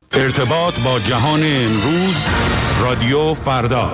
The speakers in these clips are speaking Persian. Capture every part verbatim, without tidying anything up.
ارتباط با جهان امروز، رادیو فردا.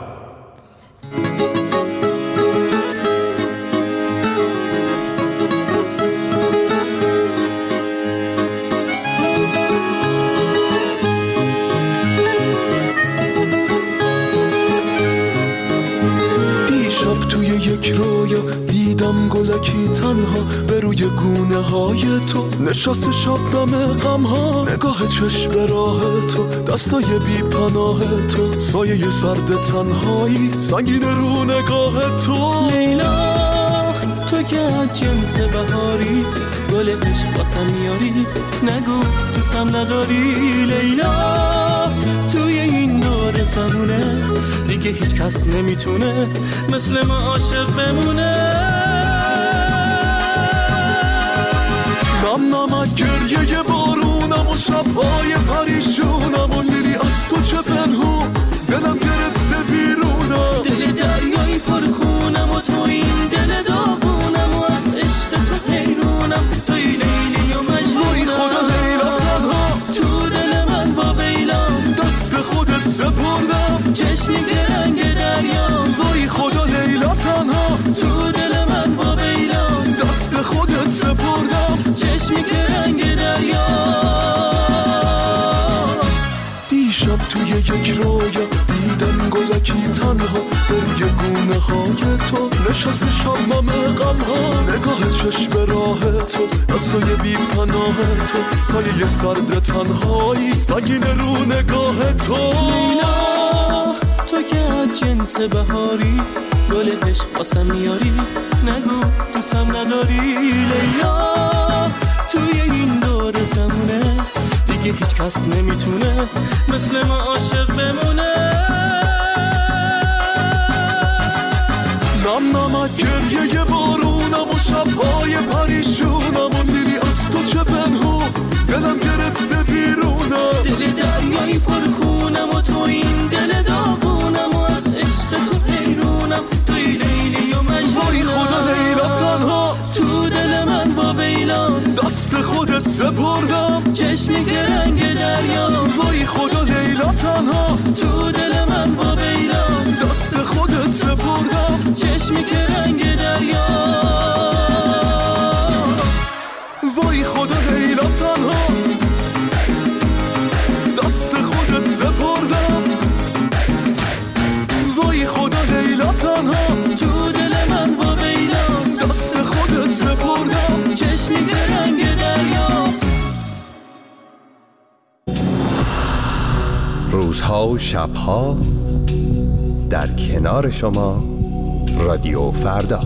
دیشب توی یک رویا دیدم گلکی تنها به روی گونه های تو نشست، شبنم غم ها، نگاه چشم به راه تو، دستای بی پناه تو، سایه سرد تنهایی سنگین رو نگاه تو. لیلا تو که از جنس بهاری، گل عشق واسم میاری، نگو دوستم نداری. لیلا توی این دور زمونه دیگه هیچ کس نمیتونه مثل ما عاشق بمونه. نم نمک گریه بارونم و شبهای پریشونم و لیلی از تو چه پنهون، دلم گرفته بیرونم، دل دریایی پرخونم و تو این دل داغونم و از عشق تو حیرونم، توی لیلی و مجنونم. وای خدا لیلا تنها تو دل من با ویلام، دست خودت سپردم، چشمی که رنگ دریا. وای خدا لیلا تنها تو دل من با ویلام، دست خودت سپردم، چشمی که رنگ دریا. دیشب توی یک رویا دیدم گلکی تنها به روی گونه های تو نشست، شبنم غم ها، نگاه چشم به راه تو، دستای بی پناه تو، سایه سرد تنهایی سنگین رو نگاه تو. لیلا تو که از جنس بهاری، گل عشق واسم میاری، نگو دوستم نداری. لیلا توی این دور زمونه دیگه هیچ کس نمیتونه مثل ما عاشق بمونه. نم نمک گریه بارونم و شبهای پریشونم و لیلی از تو چه پنهون، دلم گرفته بیرونم، دل دریایی پرخونم و تو این دل داغونم و از عشق تو حیرونم، توی لیلی و مجنونم. وای خدا لیلا تنها تو دل من با ویلام، دست خودت سپردم، چشمی که رنگ دریا. وای خدا لیلا تنها تو دل من با ویلام، دست خودت سپردم، چشمی که رنگ دریا. وای خدا لیلا تنها دست خودت سپردم، وای خدا لیلا تنها تو دل من با ویلام، دست خودت سپردم، چشمی که رنگ دریا. روزها و شبها در کنار شما، رادیو فردا.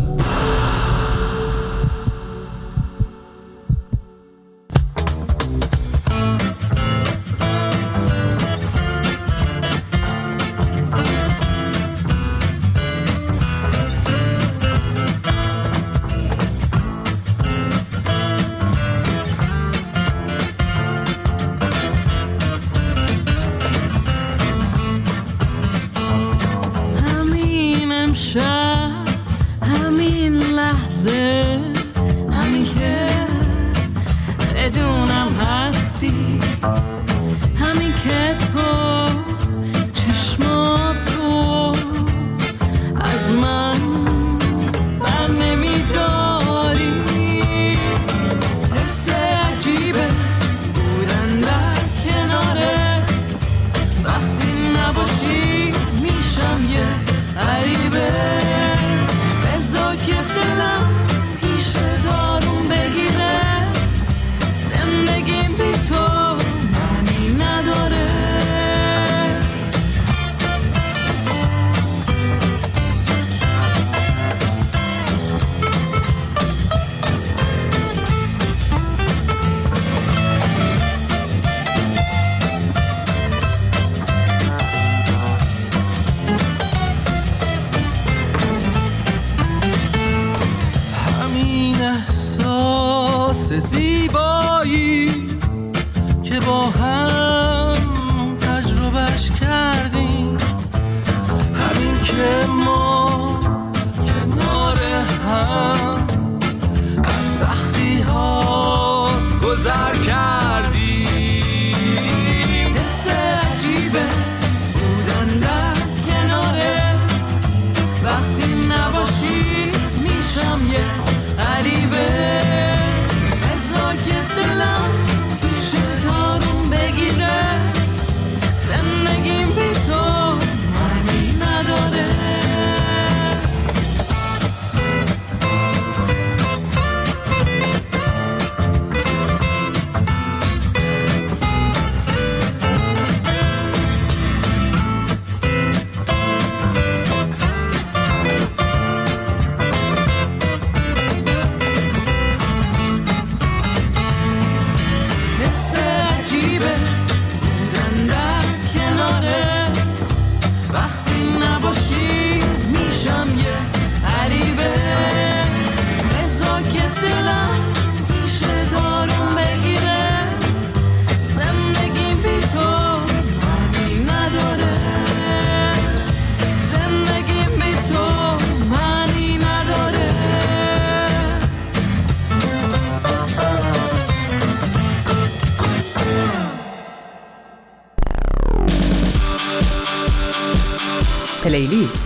زیبایی که با هم تجربهش کردیم، همین که ما کنار هم از سختی ها گذر کردیم. پلیلیست.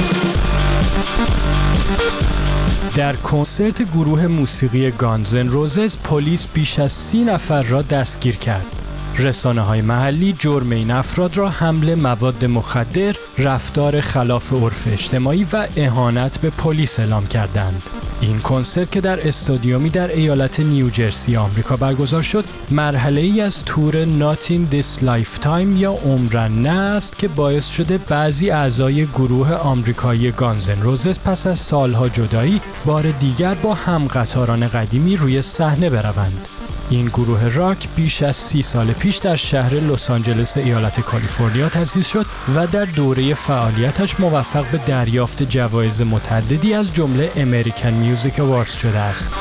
در کنسرت گروه موسیقی گانز ان روزز پلیس بیش از سی نفر را دستگیر کرد. رسانه‌های محلی جرم این افراد را حمل مواد مخدر، رفتار خلاف عرف اجتماعی و اهانت به پلیس اعلام کردند. این کنسرت که در استادیومی در ایالت نیوجرسی آمریکا برگزار شد، مرحله‌ای از تور Not in this Lifetime یا عمرن نه است که باعث شده بعضی اعضای گروه آمریکایی گانز ان روزز پس از سالها جدایی بار دیگر با همقطاران قدیمی روی صحنه بروند. این گروه راک بیش از سی سال پیش در شهر لس آنجلس ایالت کالیفرنیا تأسیس شد و در دوره فعالیتش موفق به دریافت جوایز متعددی از جمله امریکن میوزیک اواردز شده است.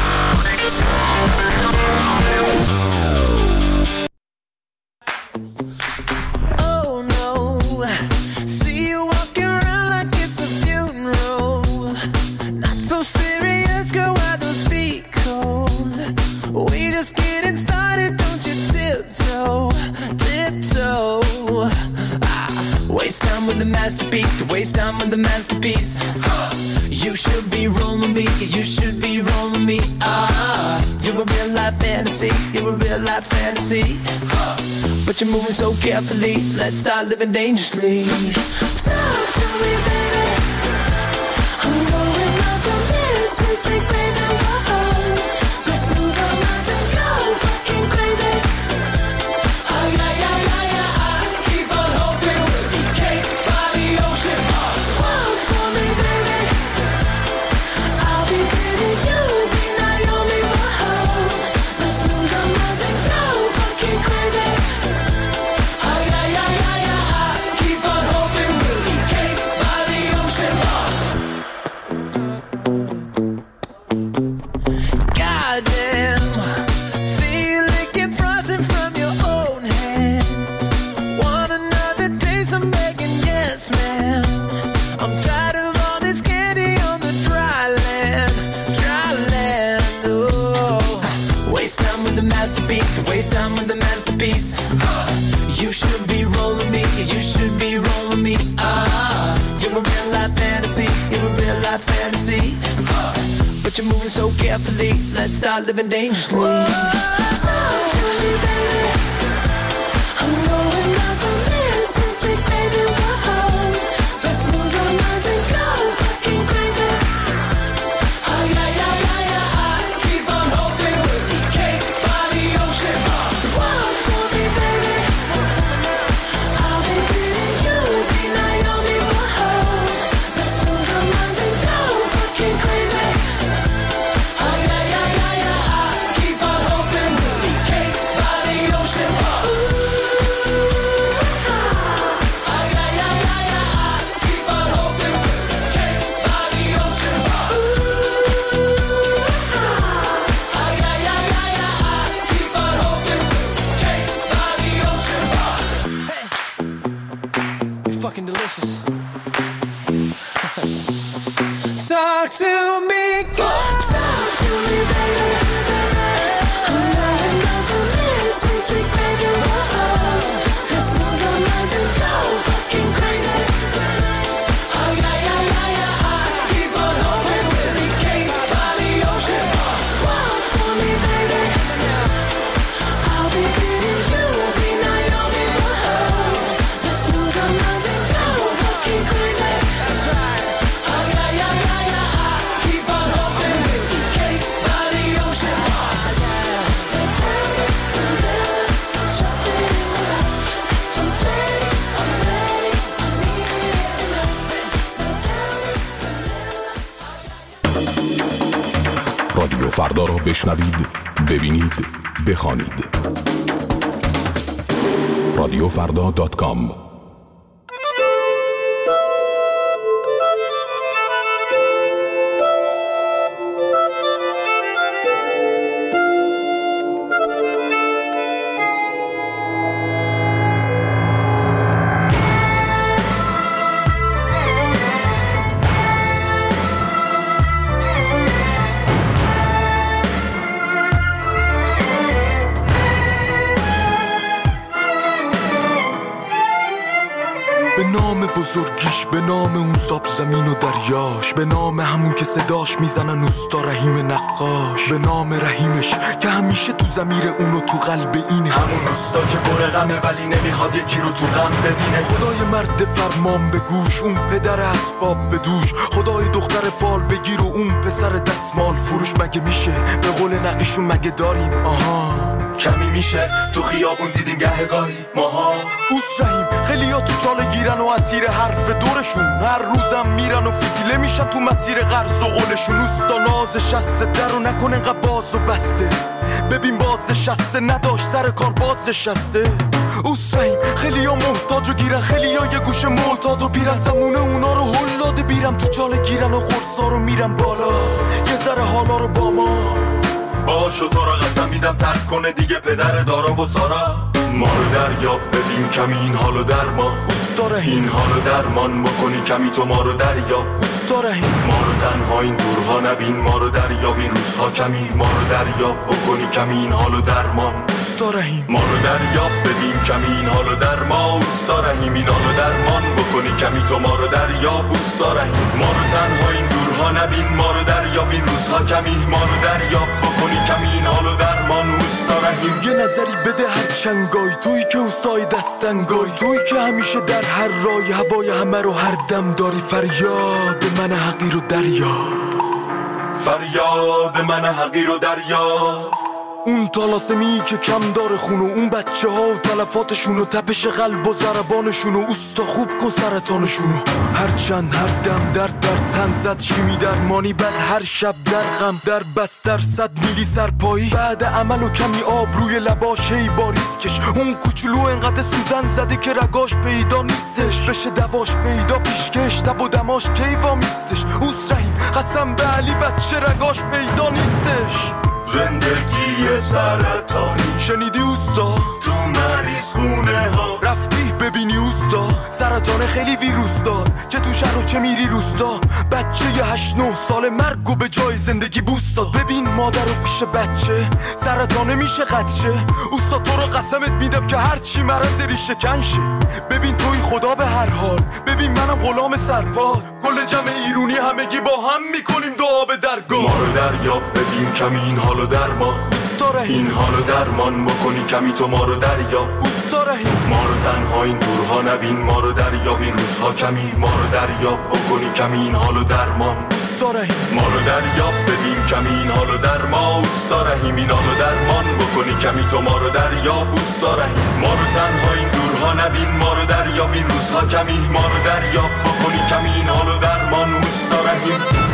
Masterpiece, to waste time on the masterpiece. You should be rolling me, you should be rolling me. Ah, you're a real life fantasy, you're a real life fantasy. But you're moving so carefully, let's start living dangerously. Talk to me, baby. I'm going up on this, we take baby, whoa. Let's lose our minds and go fucking crazy. Oh yeah, yeah, yeah, yeah, I keep on hoping we'll be cake by the ocean. Walk for me, baby. I'll be pretty, you'll be Naomi, whoa. Let's lose our minds and go fucking crazy. Oh yeah, yeah, yeah, yeah, I keep on hoping we'll be cake by the ocean. Goddamn, see you licking frosting from your own hands. Want another taste? I'm begging, yes, ma'am. I'm tired of all this candy on the dry land, dry land. Oh, waste time with the masterpiece, to waste time with the masterpiece. You should be rolling me, you should be rolling me. Ah, you're a real life fantasy, you're a real life fantasy. But you're moving so carefully, let's start living dangerously. Talk to me, baby. I'm going up on this, and take baby, whoa. Let's lose our minds and go fucking crazy. Oh yeah, yeah, yeah, yeah, I keep on hoping we'll be cake by the ocean. Walk for me, baby. I'll be pretty, you'll be Naomi, whoa. Let's lose our minds and go fucking crazy. Oh yeah, yeah, yeah, yeah, I keep on hoping we'll be cake by the ocean. Oh yeah, yeah, yeah, yeah, I keep on hoping we'll be cake by the ocean. Oh yeah, yeah, yeah, yeah, I keep on hoping we'll be cake by the ocean. Hey, you're fucking delicious. Talk to me, God. Talk to me, baby. I'm going up on this, and take baby, whoa. Let's lose our minds and go fucking crazy. Oh yeah, yeah, yeah, yeah, I keep on hoping we'll be cake by the ocean. Walk for me, baby. I'll be pretty, you'll be Naomi, whoa. Let's lose our minds and go fucking crazy. That's right. Oh yeah, yeah, yeah, yeah, I keep on hoping we'll be cake by the ocean. رادیو فردا را بشنوید، ببینید، بخوانید. رادیو فردا دات کام. به نام بزرگیش، به نام اون ساب زمین و دریاش، به نام همون که صداش میزنن اوستا رحیم نقاش، به نام رحیمش که همیشه تو ضمیر اونو تو قلب این همون اوستا که پر غمه ولی نمیخواد یکی رو تو غم ببینه. خدای مرد فرمان به گوش، اون پدر اسباب به دوش، خدای دختر فال بگیر و اون پسر دستمال فروش. مگه میشه به قول نقیشون مگه داریم آها کمی میشه تو خیابون دیدیم گهگاهی ماها. اوس رحیم خیلی ها تو چاله گیرن و اسیر حرف دورشون، هر روزم میرن و فتیله میشن تو مسیر قرض و قولشون. اوستا نازش شسته در و نکن انقدر باز و بسته، ببین باز شسته نداشت سر کار باز شسته. اوس رحیم خیلی ها محتاج و گیرن، خیلی ها یه گوشه معتاد و بیرن، زمونه اونا رو هل داده بیرم تو چاله گیرن و خورسا رو میرن بالا یه ذره حالا رو با ما باشو. تو را قسم میدم ترک کنه دیگه پدر دارا و سارا. ما رو دریاب ببین کمی این حالو در ما اوستا رحیم، این حالو درمان بکنی کمی تو ما رو دریاب اوستا رحیم. ما رو تنها این دورها نبین، ما رو دریاب این روزها کمی، ما رو دریاب بکنی کمی این حالو درمان اوستا رحیم. ما رو دریاب ببین کمی این حالو در ما اوستا رحیم، این حالو درمان بکنی کمی تو ما رو دریاب اوستا رحیم. ما رو تنها این دورها نبین، ما رو دریاب این روزها کمی، ما رو دریاب بکنی کمی این حالو درمان اوستا رحیم. یه نظری بده هر چنگای تویی که اوسای دستنگای، تویی که همیشه در هر رای هوای همه رو هر دم داری. فریاد من حقیر و دریا، فریاد من حقیر و دریا. اون طلاسمی که کم داره خونو، اون بچه ها و تلفاتشونو، تپش قلب و ضربانشونو، اوستا خوب کن سرطانشونو. هر چند هر دم در در تن زد شیمی درمانی، بعد هر شب در غم در بستر صد میلی سرپایی. بعد عمل و کمی آب روی لباش هی باریسکش، اون کوچولو انقدر سوزن زده که رگاش پیدا نیستش، بشه دواش پیدا پیشکش تب و دماش کیوا میستش. اوس رحیم قسم به علی بچه رگاش پیدا نیستش. زندگی سرطانی شنیدی اوستا؟ تو مریض خونه ها رفتی ببینی اوستا؟ سرطان خیلی ویروس دار چه تو شهر و چه میری روستا. بچه یه هشت نه سال مرگو به جای زندگی بوست داد. ببین مادر رو پیش بچه سرطانه میشه قدشه. اوستا تو رو قسمت میدم که هرچی مرض ریشه کنشه. ببین توی خدا به هر حال، ببین منم غلام سرپال. کل جمع ایرونی همگی با هم میکنیم دعا به درگاه. ما رو دریاب ببین کمی این حالو در ما اوستا رحیم، این حالو درمان بکنی کمی تو ما رو دریاب اوستا رحیم. ما رو تنها این دورها نبین، ما رو دریاب این روزها کمی، ما رو دریاب بکنی کمی این حالو درمان اوستا رحیم. ما رو دریاب ببین کمی این حالو در ما اوستا رحیم، این حالو درمان بکنی کمی تو ما رو دریاب اوستا رحیم. ما رو تنها این دورها نبین، ما رو دریاب این روزها کمی، ما رو دریاب بکنی کمی این حالو درمان اوستا رحیم.